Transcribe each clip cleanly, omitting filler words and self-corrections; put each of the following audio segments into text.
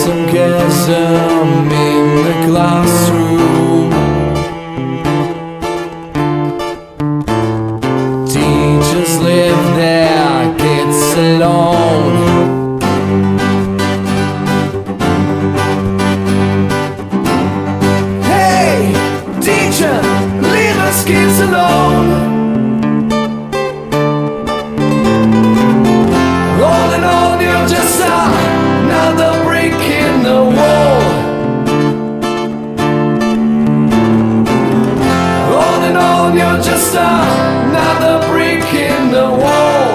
sarcasm in the classroom. Teachers leave their kids alone. Hey, teacher, leave us kids alone. All in all, you're just another brick in the wall. All in all, you're just another brick in the wall.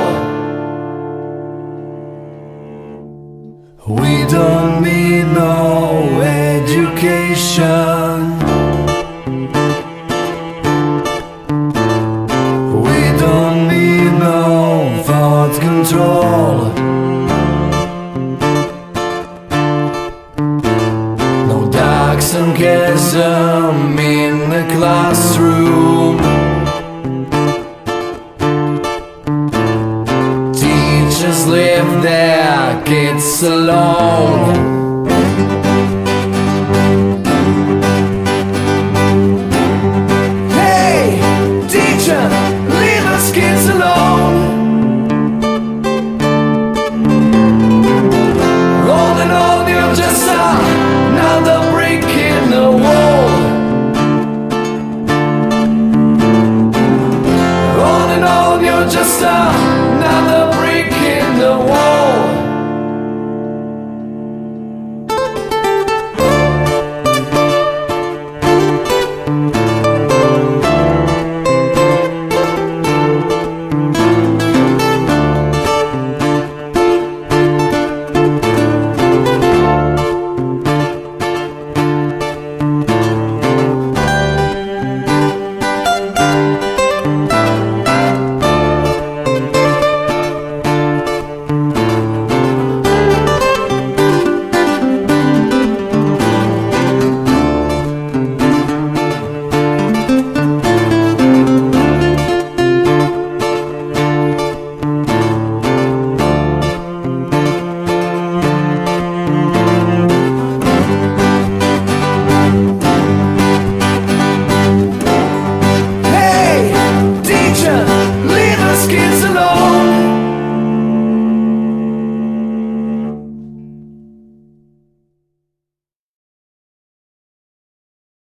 We don't need no education. We don't need no thought control. No dark sarcasm in the classroom.